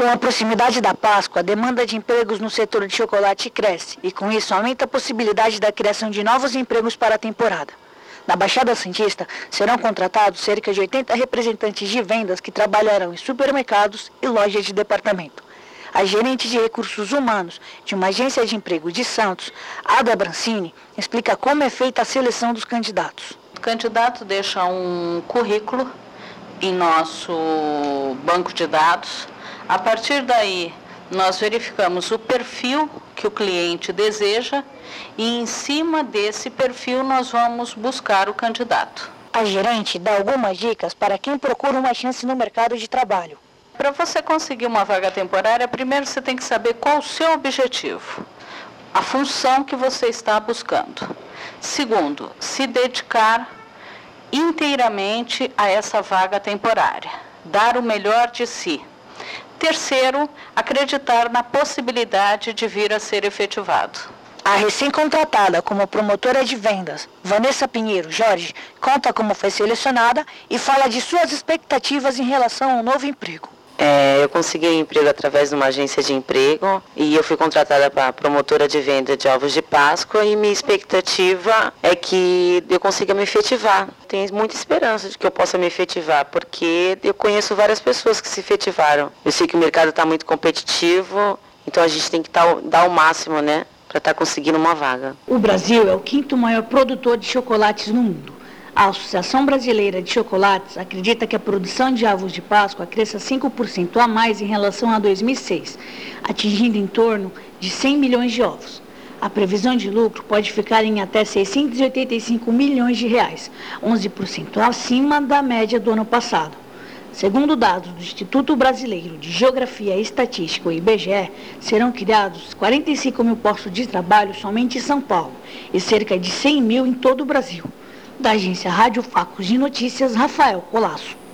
Com a proximidade da Páscoa, a demanda de empregos no setor de chocolate cresce e, com isso, aumenta a possibilidade da criação de novos empregos para a temporada. Na Baixada Santista, serão contratados cerca de 80 representantes de vendas que trabalharão em supermercados e lojas de departamento. A gerente de recursos humanos de uma agência de emprego de Santos, Ada Brancini, explica como é feita a seleção dos candidatos. O candidato deixa um currículo em nosso banco de dados. A partir daí, nós verificamos o perfil que o cliente deseja e, em cima desse perfil, nós vamos buscar o candidato. A gerente dá algumas dicas para quem procura uma chance no mercado de trabalho. Para você conseguir uma vaga temporária, primeiro você tem que saber qual o seu objetivo, a função que você está buscando. Segundo, se dedicar inteiramente a essa vaga temporária, dar o melhor de si. Terceiro, acreditar na possibilidade de vir a ser efetivado. A recém-contratada como promotora de vendas, Vanessa Pinheiro Jorge, conta como foi selecionada e fala de suas expectativas em relação ao novo emprego. Eu consegui emprego através de uma agência de emprego e eu fui contratada para promotora de venda de ovos de Páscoa e minha expectativa é que eu consiga me efetivar. Tenho muita esperança de que eu possa me efetivar, porque eu conheço várias pessoas que se efetivaram. Eu sei que o mercado está muito competitivo, então a gente tem que dar o máximo, né, para estar conseguindo uma vaga. O Brasil é o 5º maior produtor de chocolates no mundo. A Associação Brasileira de Chocolates acredita que a produção de ovos de Páscoa cresça 5% a mais em relação a 2006, atingindo em torno de 100 milhões de ovos. A previsão de lucro pode ficar em até 685 milhões de reais, 11% acima da média do ano passado. Segundo dados do Instituto Brasileiro de Geografia e Estatística, o IBGE, serão criados 45 mil postos de trabalho somente em São Paulo e cerca de 100 mil em todo o Brasil. Da agência Rádio Facos de Notícias, Rafael Colasso.